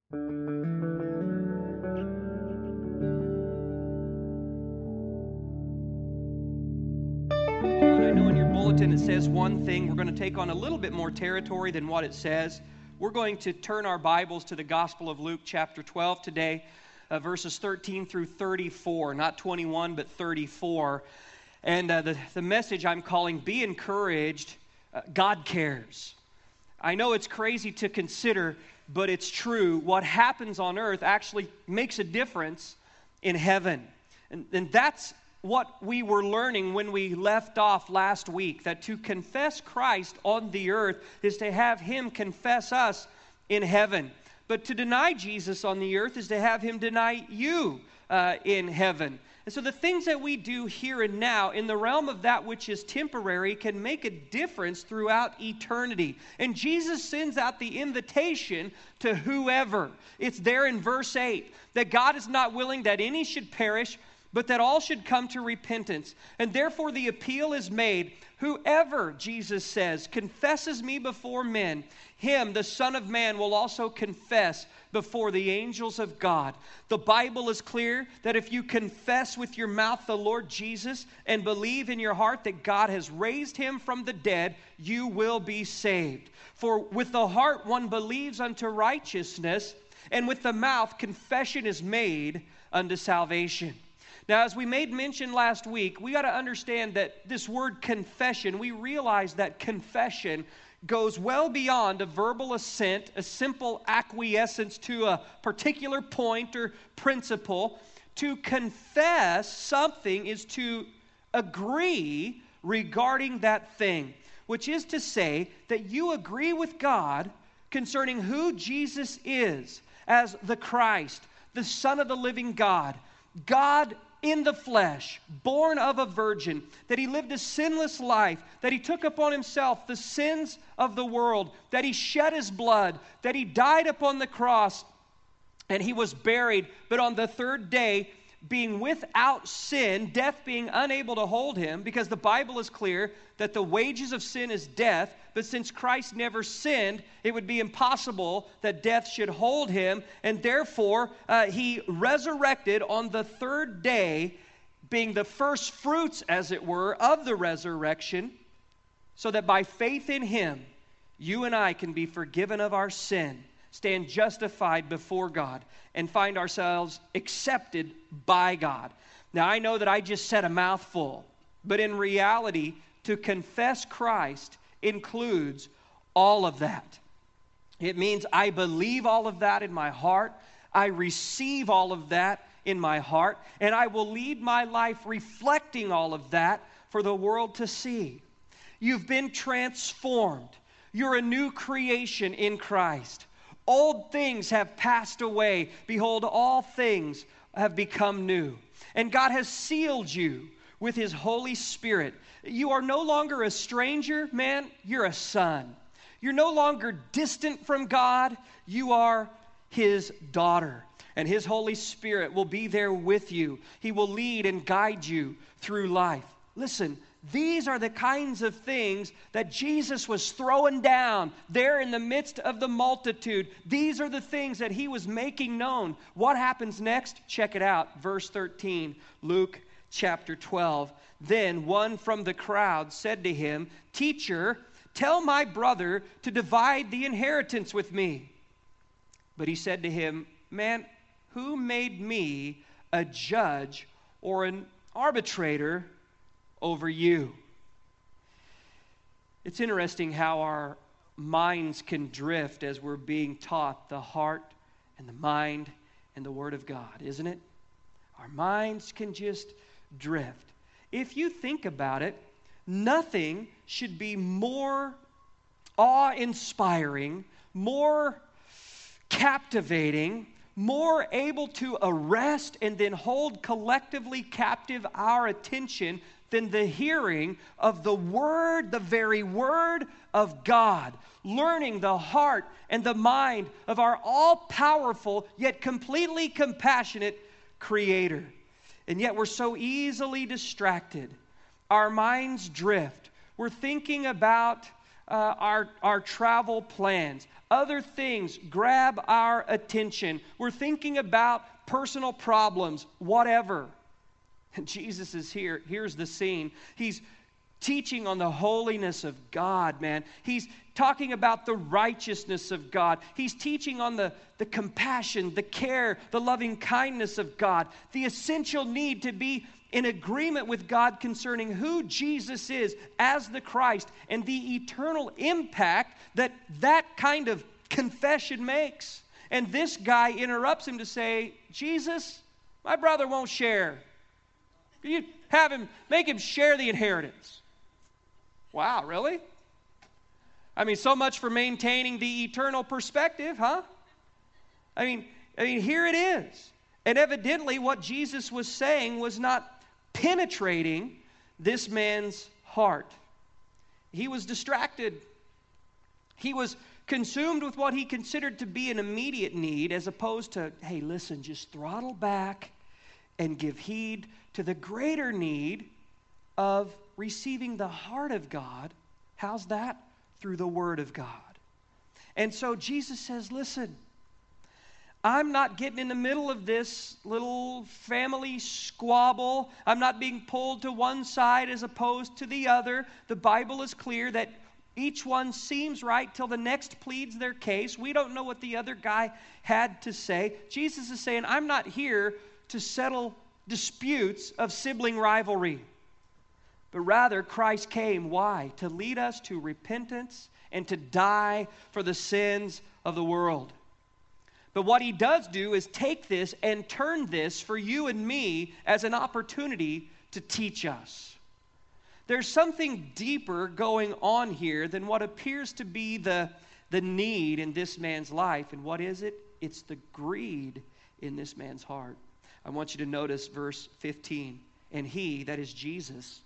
And I know in your bulletin it says one thing. We're going to take on a little bit more territory than what it says. We're going to turn our Bibles to the Gospel of Luke chapter 12 today, verses 13 through 34, not 21 but 34. And the message I'm calling, Be Encouraged, God Cares. I know it's crazy to consider, but it's true. What happens on earth actually makes a difference in heaven. And that's what we were learning when we left off last week, that to confess Christ on the earth is to have Him confess us in heaven. But to deny Jesus on the earth is to have Him deny you in heaven. And so the things that we do here and now in the realm of that which is temporary can make a difference throughout eternity. And Jesus sends out the invitation to whoever. It's there in verse 8, that God is not willing that any should perish, but that all should come to repentance. And therefore the appeal is made, whoever, Jesus says, confesses me before men, him, the Son of Man, will also confess before the angels of God. The Bible is clear that if you confess with your mouth the Lord Jesus and believe in your heart that God has raised Him from the dead, you will be saved. For with the heart one believes unto righteousness, and with the mouth confession is made unto salvation. Now, as we made mention last week, we got to understand that this word confession, we realize that confession goes well beyond a verbal assent, a simple acquiescence to a particular point or principle. To confess something is to agree regarding that thing, which is to say that you agree with God concerning who Jesus is as the Christ, the Son of the living God, God in the flesh, born of a virgin, that He lived a sinless life, that He took upon Himself the sins of the world, that He shed His blood, that He died upon the cross, and He was buried, but on the third day, being without sin, death being unable to hold Him, because the Bible is clear that the wages of sin is death, but since Christ never sinned, it would be impossible that death should hold Him, and therefore He resurrected on the third day, being the first fruits, as it were, of the resurrection, so that by faith in Him, you and I can be forgiven of our sin, stand justified before God, and find ourselves accepted by God. Now, I know that I just said a mouthful, but in reality, to confess Christ includes all of that. It means I believe all of that in my heart, I receive all of that in my heart, and I will lead my life reflecting all of that for the world to see. You've been transformed. You're a new creation in Christ. Old things have passed away. Behold, all things have become new. And God has sealed you with His Holy Spirit. You are no longer a stranger, man. You're a son. You're no longer distant from God. You are His daughter. And His Holy Spirit will be there with you. He will lead and guide you through life. Listen, these are the kinds of things that Jesus was throwing down there in the midst of the multitude. These are the things that He was making known. What happens next? Check it out. Verse 13, Luke chapter 12. Then one from the crowd said to Him, Teacher, tell my brother to divide the inheritance with me. But He said to him, Man, who made me a judge or an arbitrator over you? It's interesting how our minds can drift as we're being taught the heart and the mind and the Word of God, isn't it? Our minds can just drift. If you think about it, nothing should be more awe-inspiring, more captivating, more able to arrest and then hold collectively captive our attention than the hearing of the Word, the very Word of God, learning the heart and the mind of our all-powerful yet completely compassionate Creator. And yet we're so easily distracted. Our minds drift. We're thinking about our travel plans. Other things grab our attention. We're thinking about personal problems, whatever. And Jesus is here. Here's the scene. He's teaching on the holiness of God, man. He's talking about the righteousness of God. He's teaching on the compassion, the care, the loving kindness of God, the essential need to be in agreement with God concerning who Jesus is as the Christ and the eternal impact that kind of confession makes. And this guy interrupts him to say, Jesus, my brother won't share. You have him, make him share the inheritance. Wow, really? I mean, so much for maintaining the eternal perspective, huh? I mean, here it is. And evidently what Jesus was saying was not penetrating this man's heart. He was distracted. He was consumed with what he considered to be an immediate need, as opposed to, hey, listen, just throttle back and give heed to the greater need of receiving the heart of God. How's that? Through the Word of God. And so Jesus says, listen, I'm not getting in the middle of this little family squabble. I'm not being pulled to one side as opposed to the other. The Bible is clear that each one seems right till the next pleads their case. We don't know what the other guy had to say. Jesus is saying, I'm not here to settle disputes of sibling rivalry. But rather, Christ came, why? To lead us to repentance and to die for the sins of the world. But what he does do is take this and turn this for you and me as an opportunity to teach us. There's something deeper going on here than what appears to be the need in this man's life. And what is it? It's the greed in this man's heart. I want you to notice verse 15. And he, that is Jesus,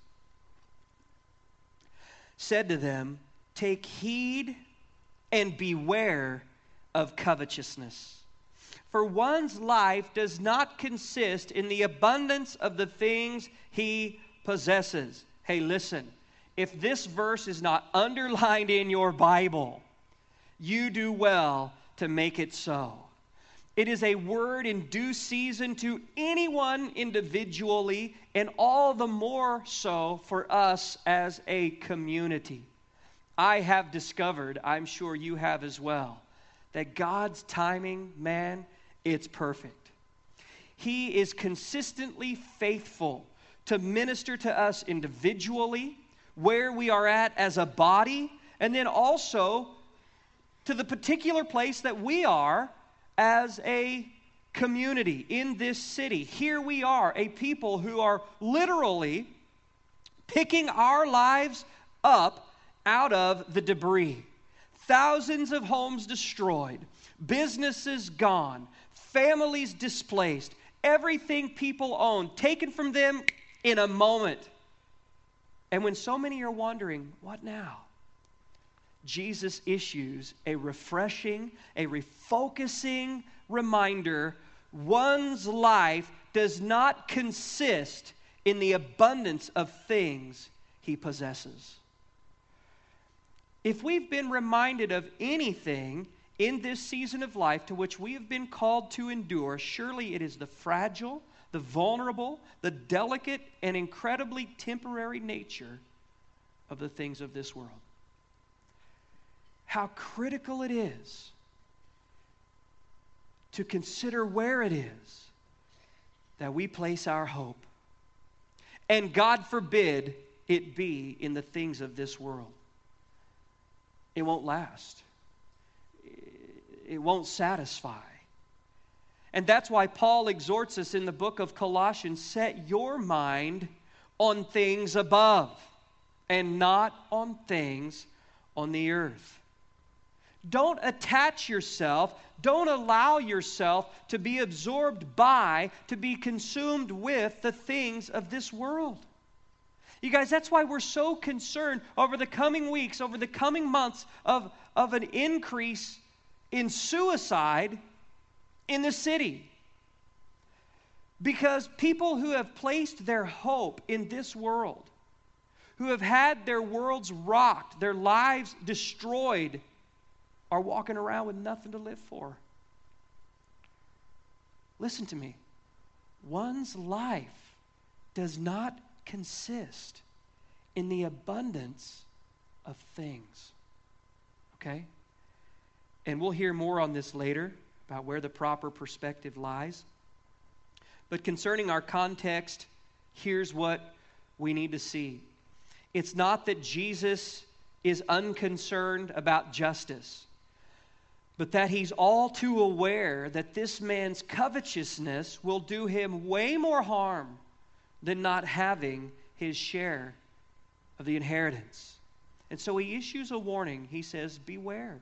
said to them, take heed and beware of covetousness. For one's life does not consist in the abundance of the things he possesses. Hey, listen, if this verse is not underlined in your Bible, you do well to make it so. It is a word in due season to anyone individually, and all the more so for us as a community. I have discovered, I'm sure you have as well, that God's timing, man, it's perfect. He is consistently faithful to minister to us individually, where we are at as a body, and then also to the particular place that we are as a community in this city. Here we are, a people who are literally picking our lives up out of the debris. Thousands of homes destroyed, businesses gone, families displaced, everything people own taken from them in a moment. And when so many are wondering, what now? Jesus issues a refreshing, a refocusing reminder. One's life does not consist in the abundance of things he possesses. If we've been reminded of anything in this season of life to which we have been called to endure, surely it is the fragile, the vulnerable, the delicate, and incredibly temporary nature of the things of this world. How critical it is to consider where it is that we place our hope. And God forbid it be in the things of this world. It won't last. It won't satisfy. And that's why Paul exhorts us in the book of Colossians, set your mind on things above and not on things on the earth. Don't attach yourself, don't allow yourself to be absorbed by, to be consumed with the things of this world. You guys, that's why we're so concerned over the coming weeks, over the coming months of an increase in suicide in the city. Because people who have placed their hope in this world, who have had their worlds rocked, their lives destroyed, are walking around with nothing to live for. Listen to me. One's life does not consist in the abundance of things. Okay? And we'll hear more on this later about where the proper perspective lies. But concerning our context, here's what we need to see. It's not that Jesus is unconcerned about justice, but that he's all too aware that this man's covetousness will do him way more harm than not having his share of the inheritance. And so he issues a warning. He says, beware.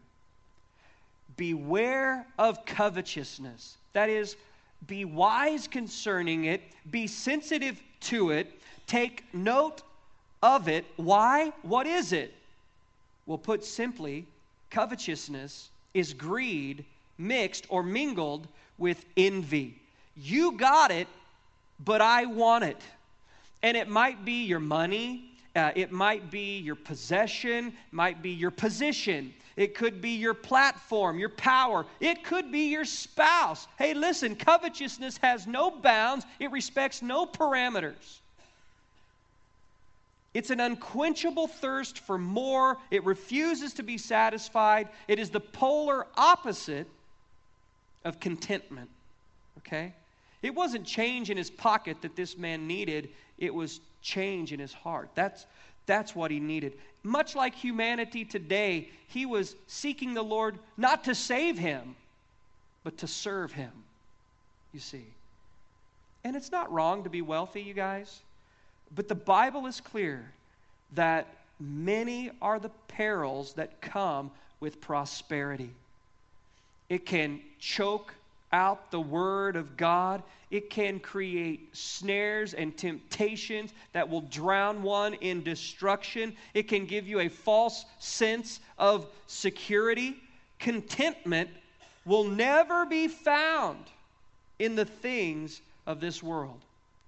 Beware of covetousness. That is, be wise concerning it. Be sensitive to it. Take note of it. Why? What is it? Well, put simply, covetousness is greed mixed or mingled with envy. You got it, but I want it. And it might be your money, it might be your possession, might be your position. It could be your platform, your power. It could be your spouse. Hey, listen, covetousness has no bounds. It respects no parameters. It's an unquenchable thirst for more. It refuses to be satisfied. It is the polar opposite of contentment. Okay? It wasn't change in his pocket that this man needed. It was change in his heart. That's what he needed. Much like humanity today, he was seeking the Lord not to save him, but to serve him, you see. And it's not wrong to be wealthy, you guys. But the Bible is clear that many are the perils that come with prosperity. It can choke out the Word of God. It can create snares and temptations that will drown one in destruction. It can give you a false sense of security. Contentment will never be found in the things of this world,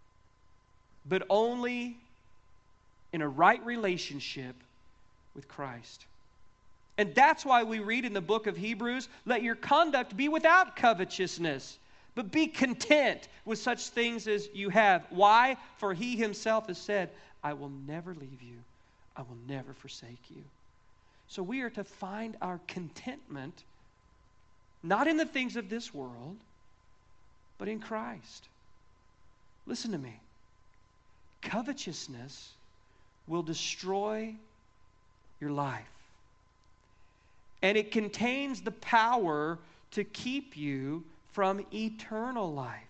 but only in a right relationship with Christ. And that's why we read in the book of Hebrews, let your conduct be without covetousness, but be content with such things as you have. Why? For he himself has said, I will never leave you. I will never forsake you. So we are to find our contentment not in the things of this world, but in Christ. Listen to me. Covetousness will destroy your life. And it contains the power to keep you from eternal life.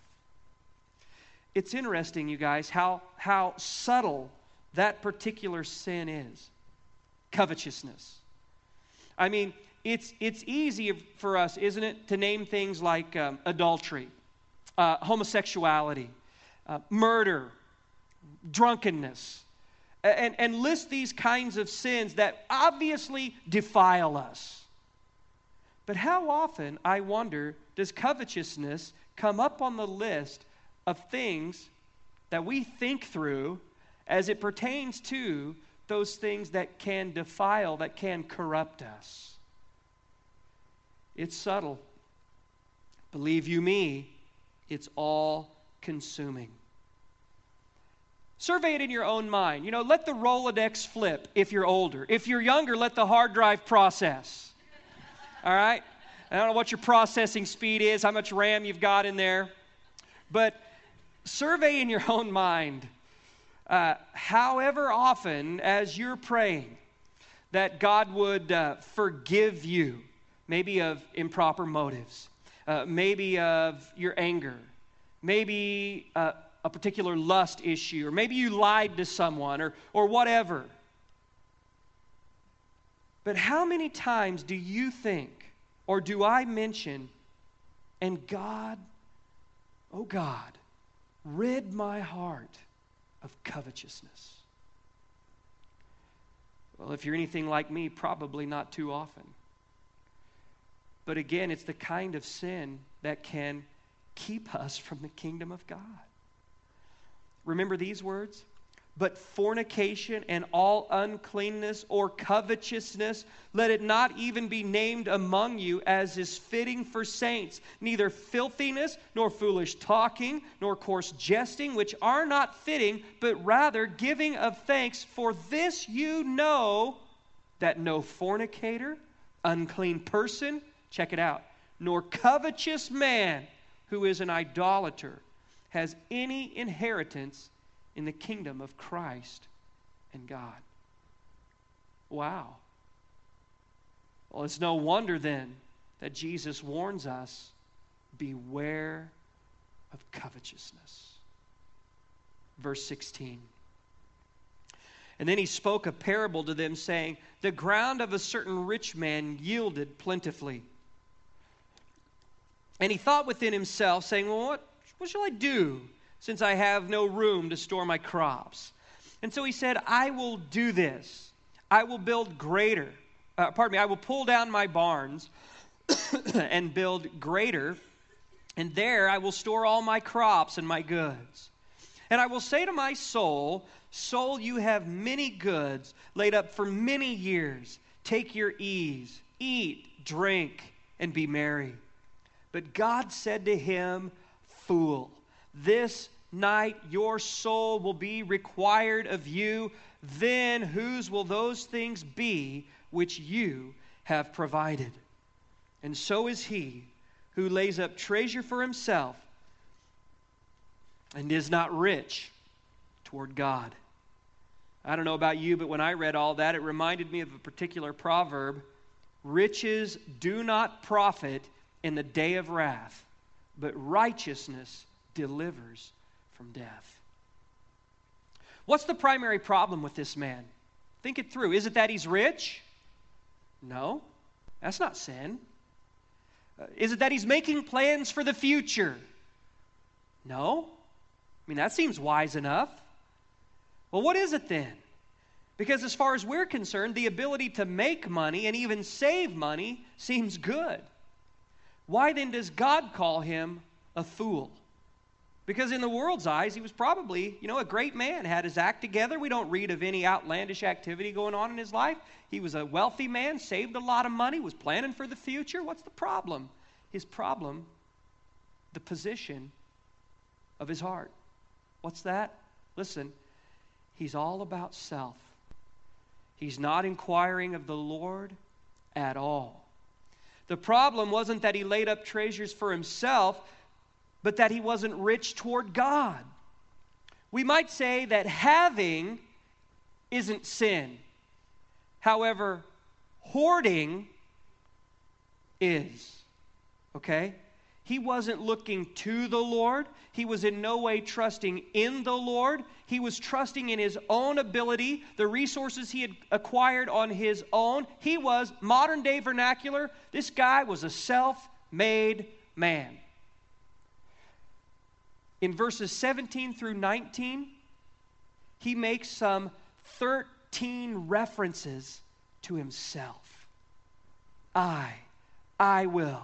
It's interesting, you guys, how subtle that particular sin is. Covetousness. I mean, it's easy for us, isn't it, to name things like adultery, homosexuality, murder, drunkenness, and list these kinds of sins that obviously defile us. But how often, I wonder, does covetousness come up on the list of things that we think through as it pertains to those things that can defile, that can corrupt us? It's subtle. Believe you me, it's all consuming. Survey it in your own mind. You know, let the Rolodex flip if you're older. If you're younger, let the hard drive process. All right? I don't know what your processing speed is, how much RAM you've got in there. But survey in your own mind, however often as you're praying that God would forgive you, maybe of improper motives, maybe of your anger, maybe a particular lust issue, or maybe you lied to someone, or whatever. But how many times do you think, or do I mention, and God, oh God, rid my heart of covetousness? Well, if you're anything like me, probably not too often. But again, it's the kind of sin that can keep us from the kingdom of God. Remember these words? But fornication and all uncleanness or covetousness, let it not even be named among you, as is fitting for saints. Neither filthiness, nor foolish talking, nor coarse jesting, which are not fitting, but rather giving of thanks. For this you know, that no fornicator, unclean person, check it out, nor covetous man who is an idolater has any inheritance in the kingdom of Christ and God. Wow. Well, it's no wonder then that Jesus warns us, beware of covetousness. Verse 16. And then he spoke a parable to them, saying, the ground of a certain rich man yielded plentifully. And he thought within himself, saying, well, what shall I do, since I have no room to store my crops? And so he said, I will do this. I will build I will pull down my barns and build greater, and there I will store all my crops and my goods. And I will say to my soul, soul, you have many goods laid up for many years. Take your ease, eat, drink, and be merry. But God said to him, fool, this night your soul will be required of you. Then whose will those things be which you have provided? And so is he who lays up treasure for himself and is not rich toward God. I don't know about you, but when I read all that, it reminded me of a particular proverb. Riches do not profit in the day of wrath, but righteousness delivers from death. What's the primary problem with this man? Think it through. Is it that he's rich? No, that's not sin. Is it that he's making plans for the future? No. I mean, that seems wise enough. Well, what is it then? Because as far as we're concerned, the ability to make money and even save money seems good. Why then does God call him a fool? Because in the world's eyes, he was probably, a great man, had his act together. We don't read of any outlandish activity going on in his life. He was a wealthy man, saved a lot of money, was planning for the future. What's the problem? His problem, the position of his heart. What's that? Listen, he's all about self. He's not inquiring of the Lord at all. The problem wasn't that he laid up treasures for himself, but that he wasn't rich toward God. We might say that having isn't sin. However, hoarding is. Okay? He wasn't looking to the Lord. He was in no way trusting in the Lord. He was trusting in his own ability, the resources he had acquired on his own. He was, modern day vernacular, this guy was a self-made man. In verses 17 through 19, he makes some 13 references to himself. I will,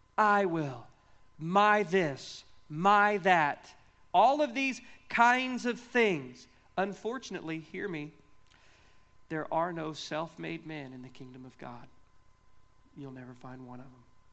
my this, my that. All of these kinds of things. Unfortunately, hear me, there are no self-made men in the kingdom of God. You'll never find one of them.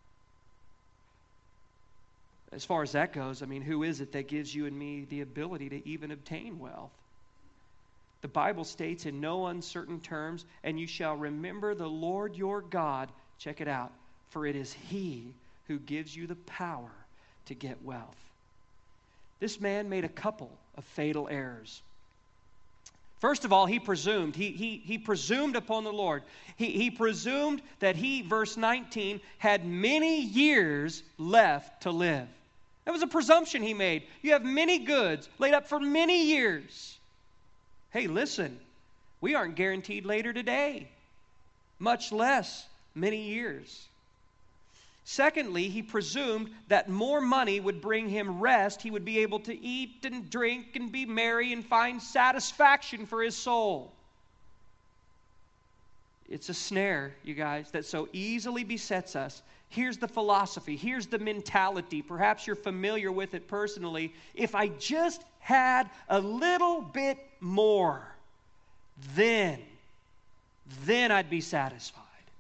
As far as that goes, who is it that gives you and me the ability to even obtain wealth? The Bible states in no uncertain terms, and you shall remember the Lord your God. Check it out. For it is He who gives you the power to get wealth. This man made a couple of fatal errors. First of all, he presumed. He presumed upon the Lord. He presumed that he, verse 19, had many years left to live. That was a presumption he made. You have many goods laid up for many years. Hey, listen, we aren't guaranteed later today, much less many years. Secondly, he presumed that more money would bring him rest. He would be able to eat and drink and be merry and find satisfaction for his soul. It's a snare, you guys, that so easily besets us. Here's the philosophy. Here's the mentality. Perhaps you're familiar with it personally. If I just had a little bit more, then I'd be satisfied.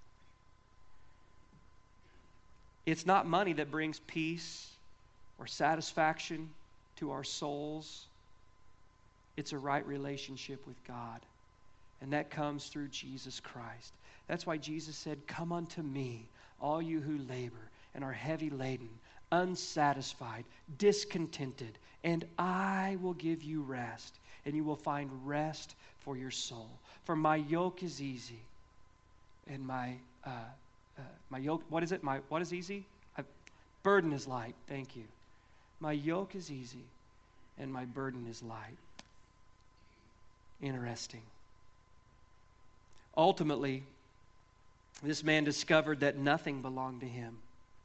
It's not money that brings peace or satisfaction to our souls. It's a right relationship with God. And that comes through Jesus Christ. That's why Jesus said, "Come unto me, all you who labor and are heavy laden, unsatisfied, discontented, and I will give you rest, and you will find rest for your soul. For my yoke is easy, and my yoke, what is it? What is easy? Burden is light." Thank you. My yoke is easy, and my burden is light. Interesting. Ultimately, this man discovered that nothing belonged to him.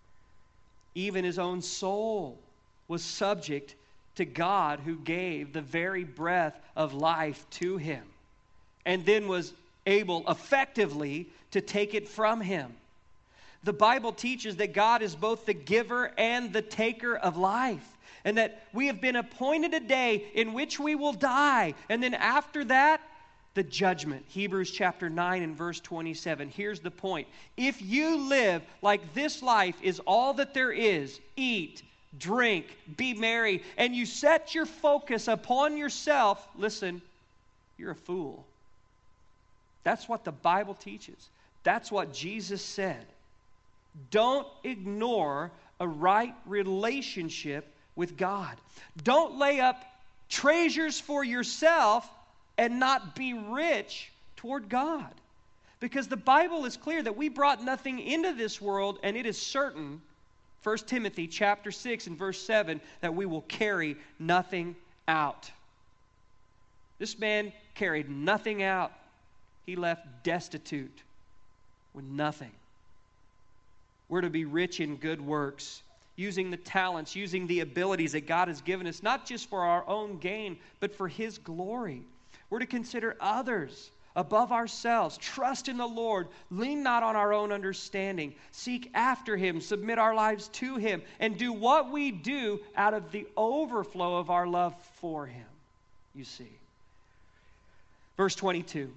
Even his own soul was subject to God, who gave the very breath of life to him, and then was able effectively to take it from him. The Bible teaches that God is both the giver and the taker of life, and that we have been appointed a day in which we will die, and then after that, the judgment. Hebrews chapter 9 and verse 27. Here's the point. If you live like this life is all that there is, eat, drink, be merry, and you set your focus upon yourself, listen, you're a fool. That's what the Bible teaches. That's what Jesus said. Don't ignore a right relationship with God. Don't lay up treasures for yourself and not be rich toward God. Because the Bible is clear that we brought nothing into this world, and it is certain, 1 Timothy chapter 6 and verse 7, that we will carry nothing out. This man carried nothing out. He left destitute with nothing. We're to be rich in good works, using the talents, using the abilities that God has given us, not just for our own gain, but for His glory. We're to consider others above ourselves, trust in the Lord, lean not on our own understanding, seek after Him, submit our lives to Him, and do what we do out of the overflow of our love for Him, you see. Verse 22,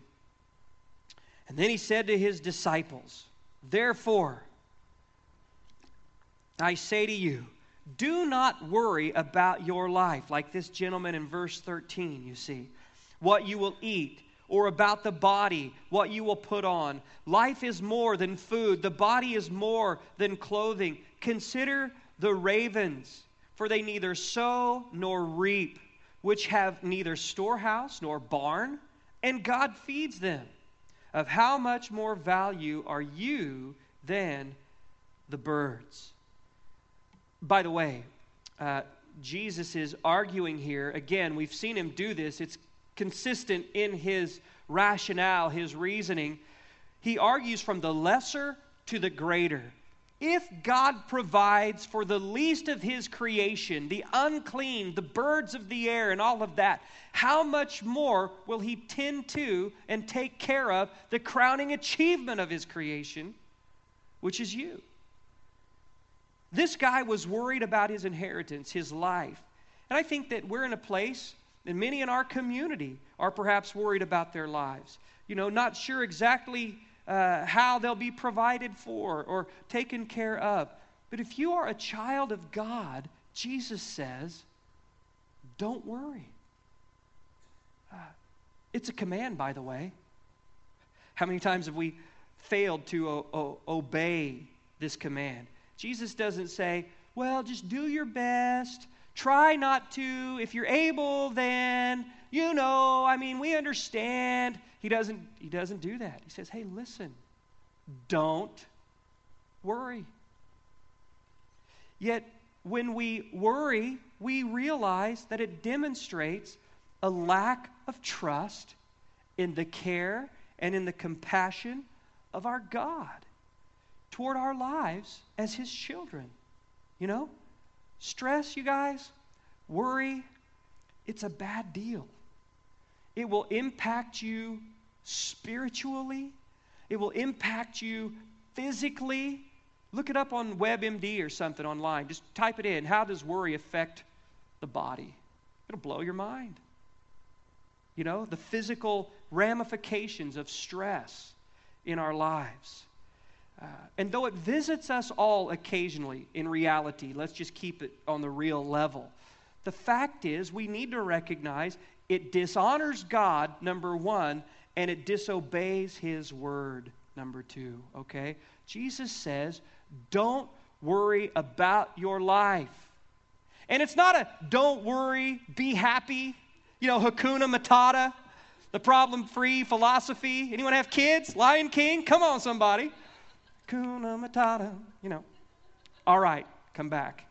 and then He said to His disciples, "Therefore, I say to you, do not worry about your life," like this gentleman in verse 13, you see, "what you will eat, or about the body, what you will put on. Life is more than food, the body is more than clothing. Consider the ravens, for they neither sow nor reap, which have neither storehouse nor barn, and God feeds them. Of how much more value are you than the birds?" By the way, Jesus is arguing here. Again, we've seen Him do this. It's consistent in His rationale, His reasoning. He argues from the lesser to the greater. If God provides for the least of His creation, the unclean, the birds of the air, and all of that, how much more will He tend to and take care of the crowning achievement of His creation, which is you? This guy was worried about his inheritance, his life. And I think that we're in a place, and many in our community are perhaps worried about their lives. You know, not sure exactly how they'll be provided for or taken care of. But if you are a child of God, Jesus says, don't worry. It's a command, by the way. How many times have we failed to obey this command? Jesus doesn't say, well, just do your best. Try not to. If you're able, then, we understand. He doesn't do that. He says, hey, listen, don't worry. Yet, when we worry, we realize that it demonstrates a lack of trust in the care and in the compassion of our God toward our lives as His children. Stress, you guys, worry, it's a bad deal. It will impact you spiritually. It will impact you physically. Look it up on WebMD or something online. Just type it in. How does worry affect the body? It'll blow your mind. the physical ramifications of stress in our lives. And though it visits us all occasionally, in reality, let's just keep it on the real level. The fact is, we need to recognize it dishonors God, number one, and it disobeys His word, number two, okay? Jesus says, don't worry about your life. And it's not a don't worry, be happy, Hakuna Matata, the problem-free philosophy. Anyone have kids? Lion King? Come on, somebody. Hakuna Matata, All right, come back.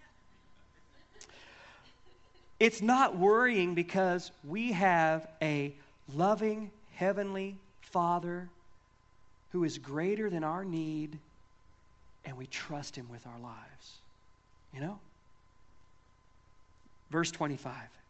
It's not worrying because we have a loving Heavenly Father who is greater than our need, and we trust Him with our lives. Verse 25.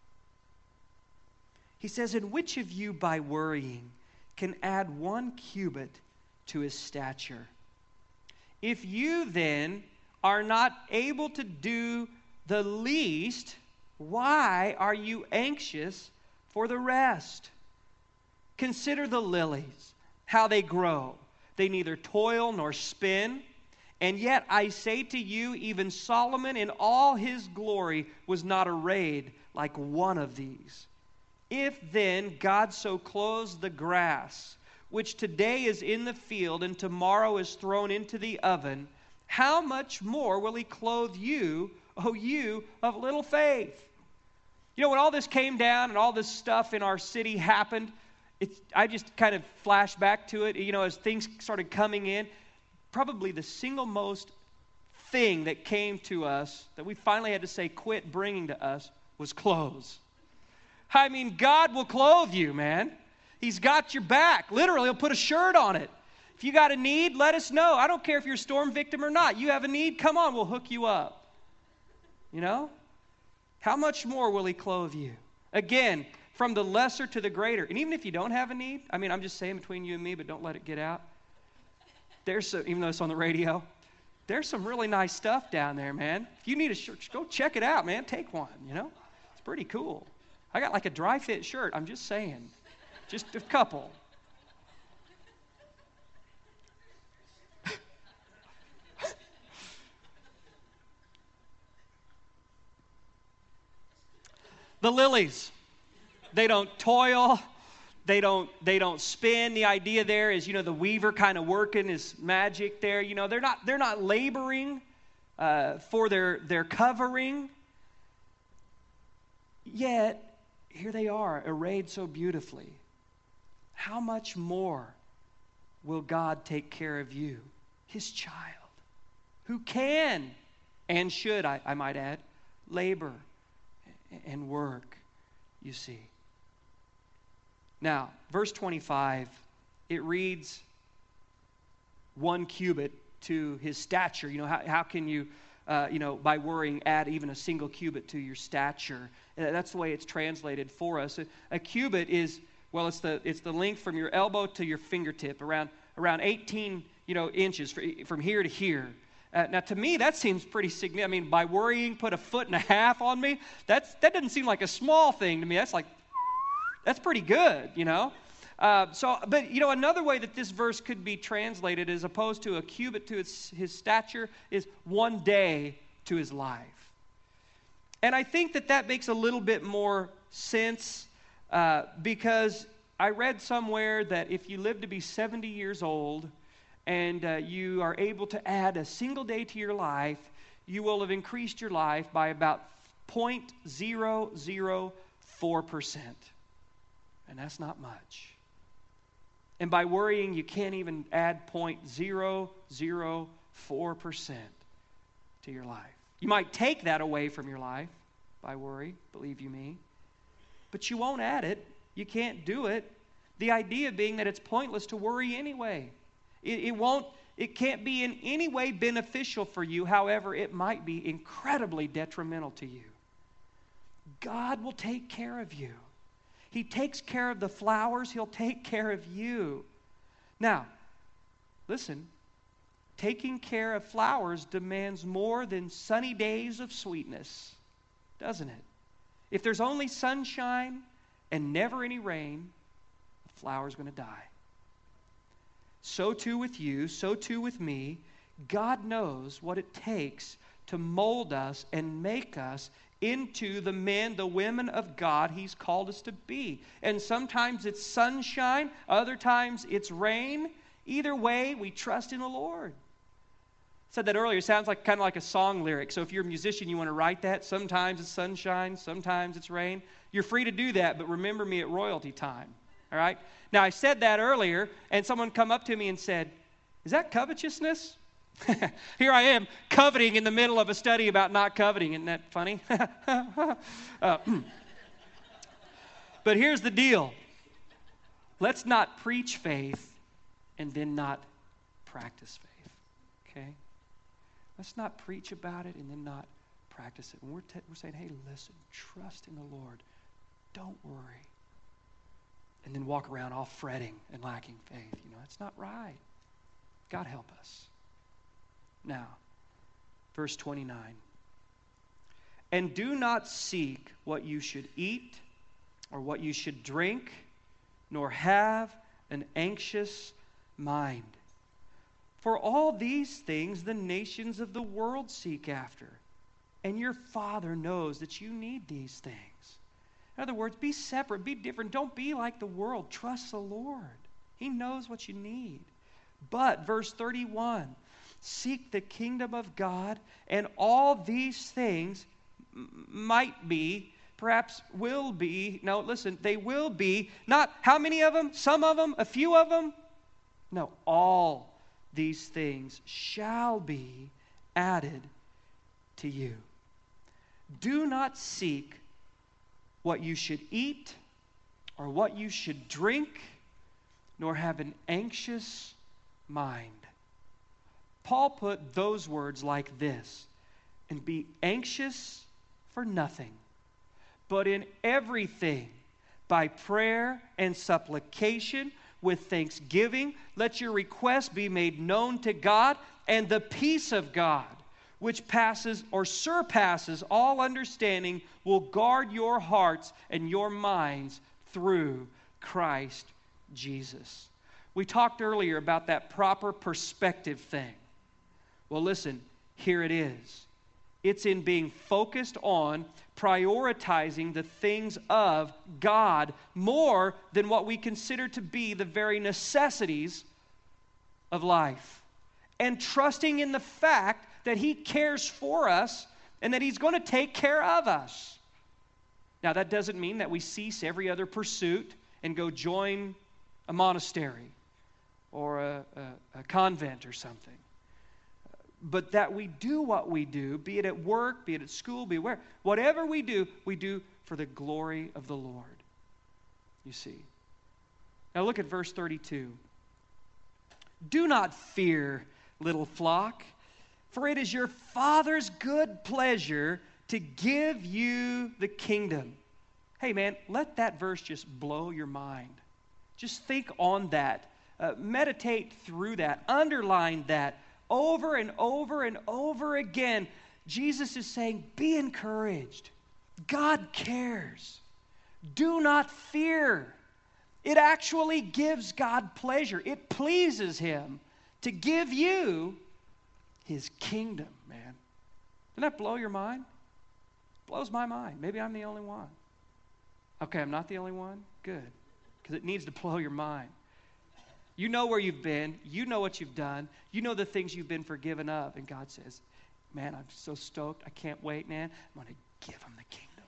He says, and which of you by worrying can add 1 cubit to his stature? If you then are not able to do the least, why are you anxious for the rest? Consider the lilies, how they grow. They neither toil nor spin. And yet I say to you, even Solomon in all his glory was not arrayed like one of these. If then God so clothes the grass, which today is in the field and tomorrow is thrown into the oven, how much more will He clothe you, O you of little faith? When all this came down and all this stuff in our city happened, I just kind of flashed back to it, as things started coming in. Probably the single most thing that came to us that we finally had to say quit bringing to us was clothes. I mean, God will clothe you, man. He's got your back. Literally, He'll put a shirt on it. If you got a need, let us know. I don't care if you're a storm victim or not. You have a need, come on, we'll hook you up. How much more will He clothe you? Again, from the lesser to the greater. And even if you don't have a need, I'm just saying between you and me, but don't let it get out. Even though it's on the radio, there's some really nice stuff down there, man. If you need a shirt, go check it out, man. Take one, It's pretty cool. I got like a dry fit shirt. I'm just saying. Just a couple. The lilies, they don't toil. They don't spin. The idea there is, the weaver kind of working his magic there. They're not laboring for their covering. Yet, here they are, arrayed so beautifully. How much more will God take care of you, His child, who can and should, I might add, labor and work, you see. Now, verse 25, it reads 1 cubit to his stature. How can you, by worrying, add even a single cubit to your stature? That's the way it's translated for us. A cubit is, it's the length from your elbow to your fingertip, around 18, inches from here to here. Now, to me, that seems pretty significant. By worrying, put 1.5 feet on me. That doesn't seem like a small thing to me. That's pretty good, But another way that this verse could be translated, as opposed to a cubit to his stature, is 1 day to his life. And I think that makes a little bit more sense because I read somewhere that if you live to be 70 years old and you are able to add a single day to your life, you will have increased your life by about 0.004%. And that's not much. And by worrying, you can't even add 0.004% to your life. You might take that away from your life by worry, believe you me. But you won't add it. You can't do it. The idea being that it's pointless to worry anyway. It can't be in any way beneficial for you. However, it might be incredibly detrimental to you. God will take care of you. He takes care of the flowers. He'll take care of you. Now, listen, taking care of flowers demands more than sunny days of sweetness, doesn't it? If there's only sunshine and never any rain, the flower's going to die. So too with you, so too with me. God knows what it takes to mold us and make us into the men, the women of God He's called us to be. And sometimes it's sunshine, other times it's rain. Either way, we trust in the Lord. I said that earlier. It sounds like kind of like a song lyric. So if you're a musician, you want to write that. Sometimes it's sunshine, sometimes it's rain. You're free to do that, but remember me at royalty time. All right? Now, I said that earlier, and someone come up to me and said, "Is that covetousness?" Here I am, coveting in the middle of a study about not coveting. Isn't that funny? But here's the deal. Let's not preach faith and then not practice faith. Okay? Let's not preach about it and then not practice it. When we're saying, hey, listen, trust in the Lord. Don't worry. And then walk around all fretting and lacking faith. That's not right. God help us. Now, verse 29. And do not seek what you should eat or what you should drink, nor have an anxious mind. For all these things the nations of the world seek after, and your Father knows that you need these things. In other words, be separate, be different. Don't be like the world. Trust the Lord. He knows what you need. But, verse 31, seek the kingdom of God, and all these things might be, perhaps will be, no, listen, they will be, not how many of them, some of them, a few of them. No, all these things shall be added to you. Do not seek what you should eat or what you should drink, nor have an anxious mind. Paul put those words like this, and be anxious for nothing, but in everything, by prayer and supplication, with thanksgiving, let your requests be made known to God, and the peace of God, which passes or surpasses all understanding, will guard your hearts and your minds through Christ Jesus. We talked earlier about that proper perspective thing. Well, listen, here it is. It's in being focused on prioritizing the things of God more than what we consider to be the very necessities of life. And trusting in the fact that He cares for us and that He's going to take care of us. Now, that doesn't mean that we cease every other pursuit and go join a monastery or a convent or something. But that we do what we do, be it at work, be it at school, be it where. Whatever we do for the glory of the Lord. You see. Now look at verse 32. Do not fear, little flock, for it is your Father's good pleasure to give you the kingdom. Hey man, let that verse just blow your mind. Just think on that. Meditate through that. Underline that. Over and over and over again, Jesus is saying, be encouraged. God cares. Do not fear. It actually gives God pleasure. It pleases Him to give you His kingdom, man. Doesn't that blow your mind? It blows my mind. Maybe I'm the only one. Okay, I'm not the only one? Good. Because it needs to blow your mind. You know where you've been. You know what you've done. You know the things you've been forgiven of. And God says, man, I'm so stoked. I can't wait, man. I'm going to give Him the kingdom.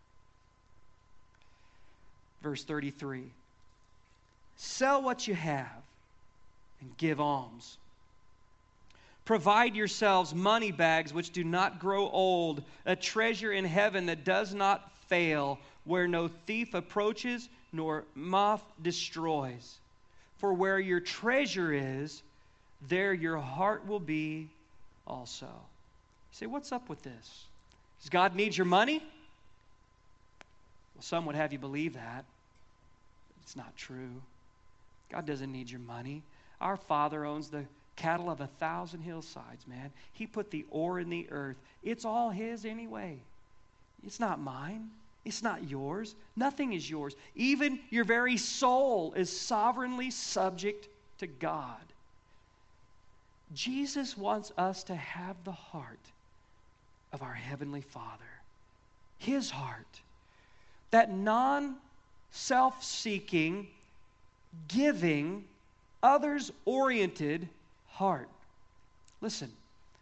Verse 33. Sell what you have and give alms. Provide yourselves money bags which do not grow old, a treasure in heaven that does not fail, where no thief approaches nor moth destroys. For where your treasure is, there your heart will be also. You say, what's up with this? Does God need your money? Well, some would have you believe that. It's not true. God doesn't need your money. Our Father owns the cattle of 1,000 hillsides, man. He put the ore in the earth. It's all His anyway. It's not mine. It's not yours. Nothing is yours. Even your very soul is sovereignly subject to God. Jesus wants us to have the heart of our Heavenly Father. His heart. That non-self-seeking, giving, others-oriented heart. Listen,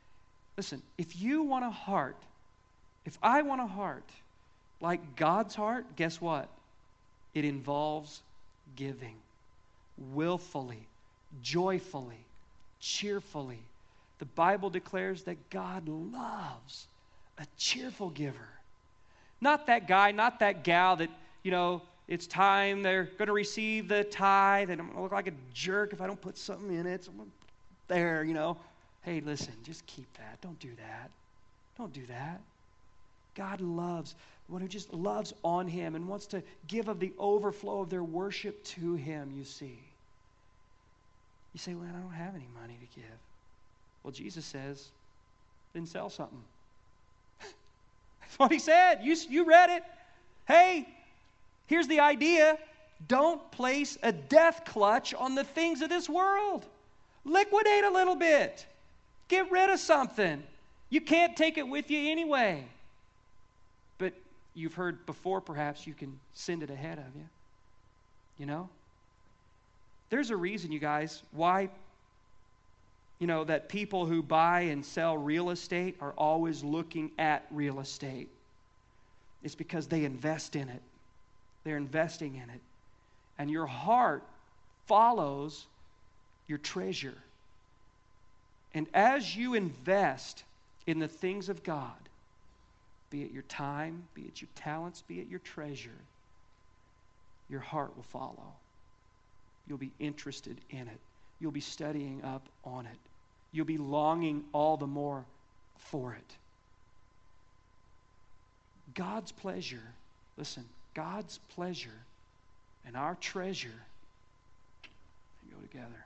if you want a heart, if I want a heart like God's heart, guess what? It involves giving, willfully, joyfully, cheerfully. The Bible declares that God loves a cheerful giver. Not that guy, not that gal that, it's time they're going to receive the tithe and I'm going to look like a jerk if I don't put something in it. So there, Hey, listen, just keep that. Don't do that. Don't do that. God loves one who just loves on Him and wants to give of the overflow of their worship to Him, you see. You say, well, I don't have any money to give. Well, Jesus says, then sell something. That's what He said. You read it. Hey, here's the idea. Don't place a death clutch on the things of this world. Liquidate a little bit. Get rid of something. You can't take it with you anyway. But you've heard before, perhaps, you can send it ahead of you. There's a reason, you guys, why, that people who buy and sell real estate are always looking at real estate. It's because they invest in it. They're investing in it. And your heart follows your treasure. And as you invest in the things of God, be it your time, be it your talents, be it your treasure, your heart will follow. You'll be interested in it. You'll be studying up on it. You'll be longing all the more for it. God's pleasure, listen, God's pleasure and our treasure go together.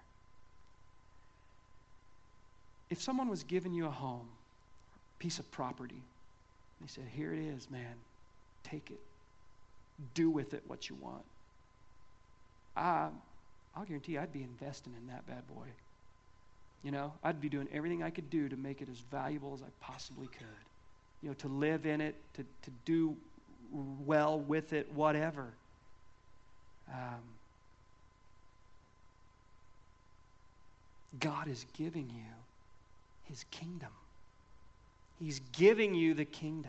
If someone was giving you a home, a piece of property, they said, here it is, man, take it. Do with it what you want. I'll guarantee you I'd be investing in that bad boy. I'd be doing everything I could do to make it as valuable as I possibly could. To live in it, to do well with it, whatever. God is giving you His kingdom. He's giving you the kingdom.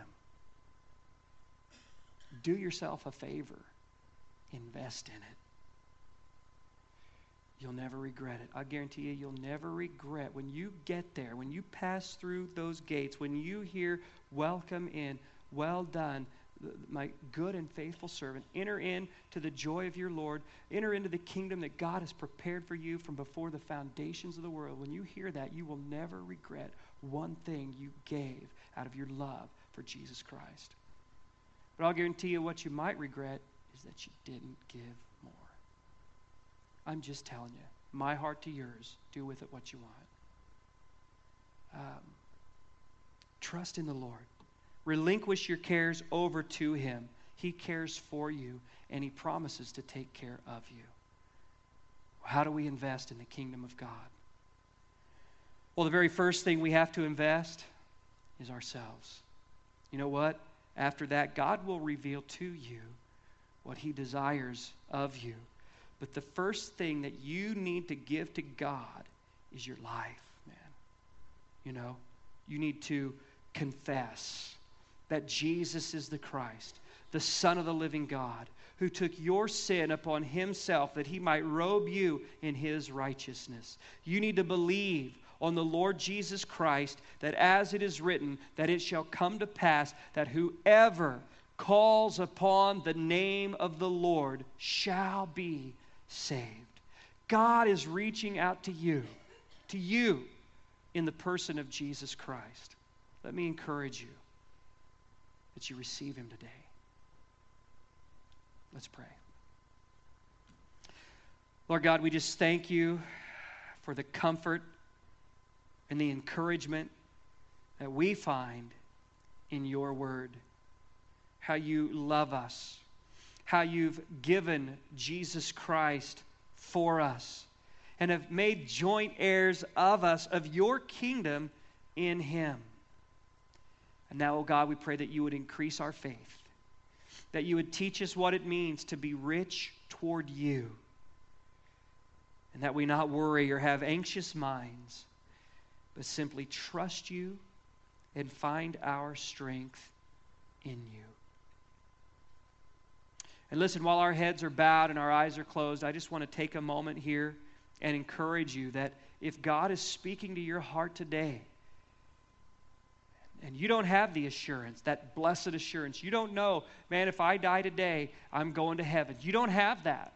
Do yourself a favor. Invest in it. You'll never regret it. I guarantee you'll never regret when you get there, when you pass through those gates, when you hear, welcome in, well done, my good and faithful servant. Enter into the joy of your Lord. Enter into the kingdom that God has prepared for you from before the foundations of the world. When you hear that, you will never regret one thing you gave out of your love for Jesus Christ. But I'll guarantee you what you might regret is that you didn't give more. I'm just telling you, my heart to yours, do with it what you want. Trust in the Lord. Relinquish your cares over to Him. He cares for you, and He promises to take care of you. How do we invest in the kingdom of God? Well, the very first thing we have to invest is ourselves. You know what? After that, God will reveal to you what He desires of you. But the first thing that you need to give to God is your life, man. You need to confess that Jesus is the Christ, the Son of the living God, who took your sin upon Himself that He might robe you in His righteousness. You need to believe on the Lord Jesus Christ, that as it is written, that it shall come to pass that whoever calls upon the name of the Lord shall be saved. God is reaching out to you in the person of Jesus Christ. Let me encourage you that you receive Him today. Let's pray. Lord God, we just thank You for the comfort and the encouragement that we find in Your word. how you love us, how you've given Jesus Christ for us, and have made joint heirs of us, of your kingdom in Him. And now, oh God, we pray that you would increase our faith, that you would teach us what it means to be rich toward you, and that we not worry or have anxious minds, but simply trust you and find our strength in you. And listen, while our heads are bowed and our eyes are closed, I just want to take a moment here and encourage you that if God is speaking to your heart today, and you don't have the assurance, that blessed assurance, you don't know, man, if I die today, I'm going to heaven. You don't have that.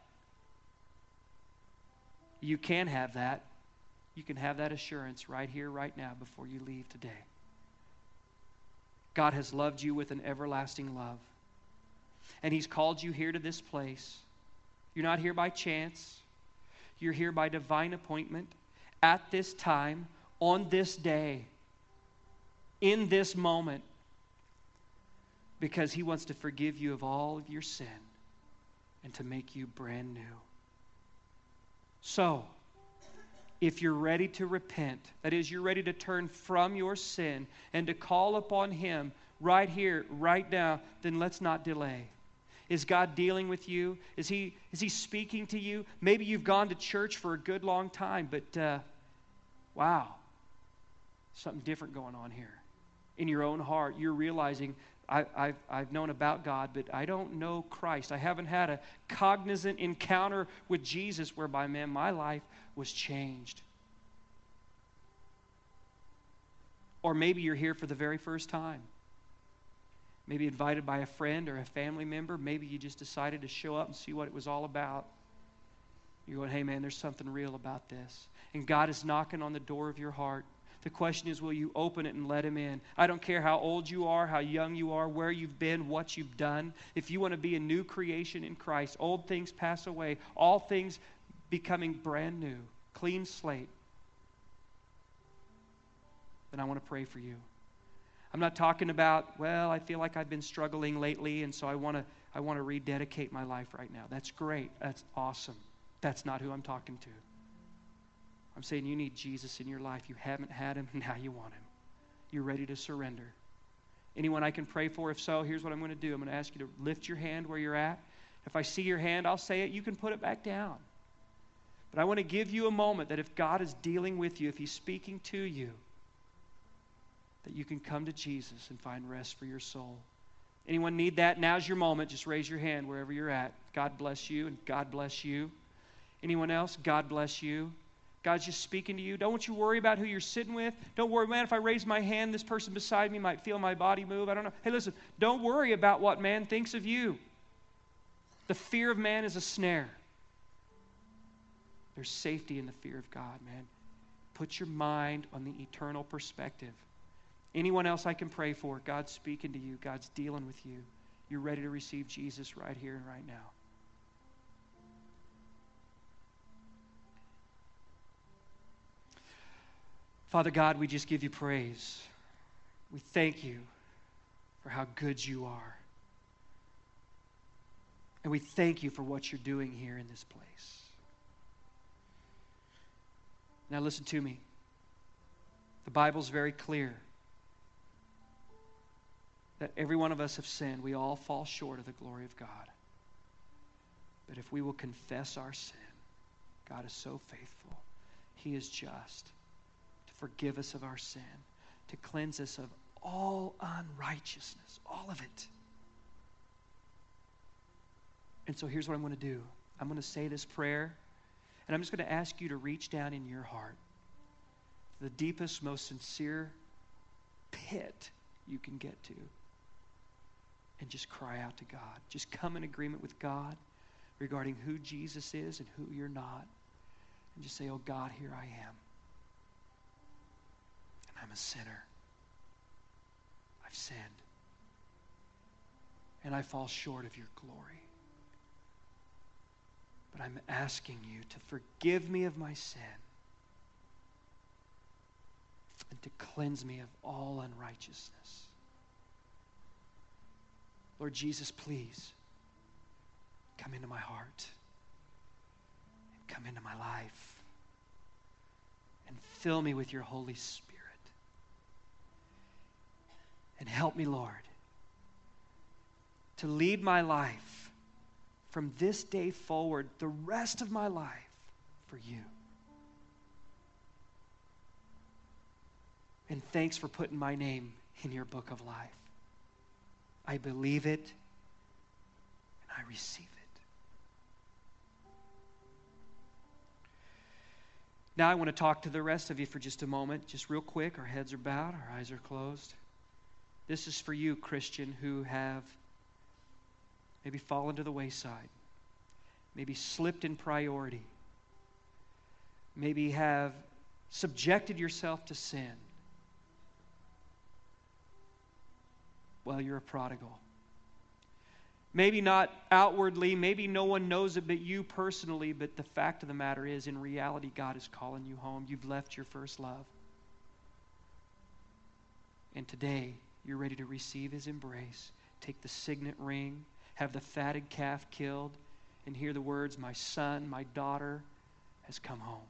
You can have that. You can have that assurance right here, right now, before you leave today. God has loved you with an everlasting love. And He's called you here to this place. You're not here by chance. You're here by divine appointment at this time, on this day, in this moment, because He wants to forgive you of all of your sin and to make you brand new. So, if you're ready to repent, that is, you're ready to turn from your sin and to call upon Him right here, right now, then let's not delay. Is God dealing with you? Is He speaking to you? Maybe you've gone to church for a good long time, but wow, something different going on here. In your own heart, you're realizing, I've known about God, but I don't know Christ. I haven't had a cognizant encounter with Jesus whereby, man, my life was changed. Or maybe you're here for the very first time. Maybe invited by a friend or a family member. Maybe you just decided to show up and see what it was all about. You're going, hey man, there's something real about this. And God is knocking on the door of your heart. The question is, will you open it and let Him in? I don't care how old you are, how young you are, where you've been, what you've done. If you want to be a new creation in Christ, old things pass away, all things becoming brand new, clean slate, then I want to pray for you. I'm not talking about, well, I feel like I've been struggling lately, and so I want to rededicate my life right now. That's great. That's awesome. That's not who I'm talking to. I'm saying you need Jesus in your life. You haven't had Him, now you want Him. You're ready to surrender. Anyone I can pray for? If so, here's what I'm going to do. I'm going to ask you to lift your hand where you're at. If I see your hand, I'll say it. You can put it back down. But I want to give you a moment that if God is dealing with you, if He's speaking to you, that you can come to Jesus and find rest for your soul. Anyone need that? Now's your moment. Just raise your hand wherever you're at. God bless you, and God bless you. Anyone else? God bless you. God's just speaking to you. Don't you worry about who you're sitting with. Don't worry, man, if I raise my hand, this person beside me might feel my body move. I don't know. Hey, listen, don't worry about what man thinks of you. The fear of man is a snare. There's safety in the fear of God, man. Put your mind on the eternal perspective. Anyone else I can pray for? God's speaking to you. God's dealing with you. You're ready to receive Jesus right here and right now. Father God, we just give you praise. We thank you for how good you are. And we thank you for what you're doing here in this place. Now listen to me. The Bible's very clear that every one of us have sinned. We all fall short of the glory of God. But if we will confess our sin, God is so faithful. He is just to forgive us of our sin, to cleanse us of all unrighteousness, all of it. And so here's what I'm going to do. I'm going to say this prayer, and I'm just going to ask you to reach down in your heart, the deepest, most sincere pit you can get to, and just cry out to God. Just come in agreement with God regarding who Jesus is and who you're not. And just say, oh God, here I am. And I'm a sinner. I've sinned. And I fall short of your glory. But I'm asking you to forgive me of my sin and to cleanse me of all unrighteousness. Lord Jesus, please come into my heart and come into my life and fill me with your Holy Spirit. And help me, Lord, to lead my life from this day forward, the rest of my life, for you. And thanks for putting my name in your book of life. I believe it and I receive it. Now I want to talk to the rest of you for just a moment, just real quick. Our heads are bowed, our eyes are closed. This is for you, Christian, who have maybe fallen to the wayside, maybe slipped in priority, maybe have subjected yourself to sin. Well, you're a prodigal. Maybe not outwardly, maybe no one knows it but you personally, but the fact of the matter is, in reality, God is calling you home. You've left your first love. And today, you're ready to receive His embrace, take the signet ring, have the fatted calf killed, and hear the words, my son, my daughter has come home.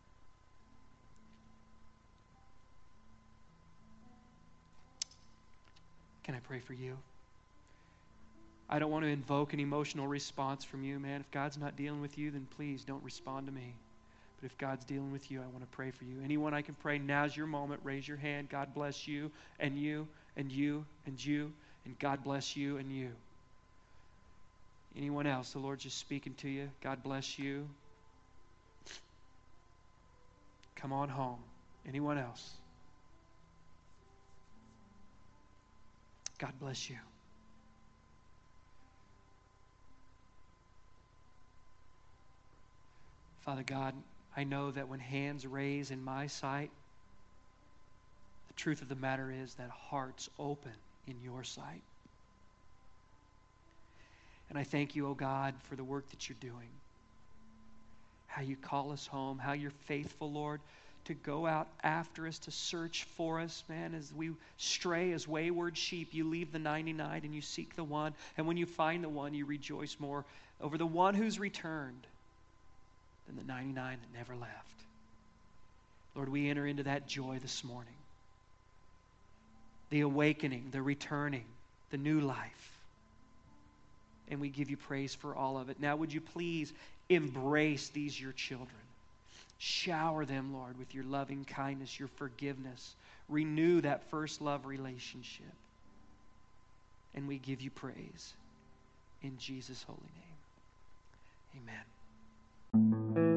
Can I pray for you? I don't want to invoke an emotional response from you, man. If God's not dealing with you, then please don't respond to me. But if God's dealing with you, I want to pray for you. Anyone I can pray, now's your moment. Raise your hand. God bless you and you and you and you, and God bless you and you. Anyone else? The Lord's just speaking to you. God bless you. Come on home. Anyone else? God bless you. Father God, I know that when hands raise in my sight, the truth of the matter is that hearts open in your sight. And I thank you, oh God, for the work that you're doing. How you call us home, how you're faithful, Lord, to go out after us, to search for us, man, as we stray as wayward sheep. You leave the 99 and you seek the one. And when you find the one, you rejoice more over the one who's returned than the 99 that never left. Lord, we enter into that joy this morning. The awakening, the returning, the new life. And we give you praise for all of it. Now would you please embrace these your children. Shower them, Lord, with your loving kindness, your forgiveness. Renew that first love relationship. And we give you praise in Jesus' holy name. Amen.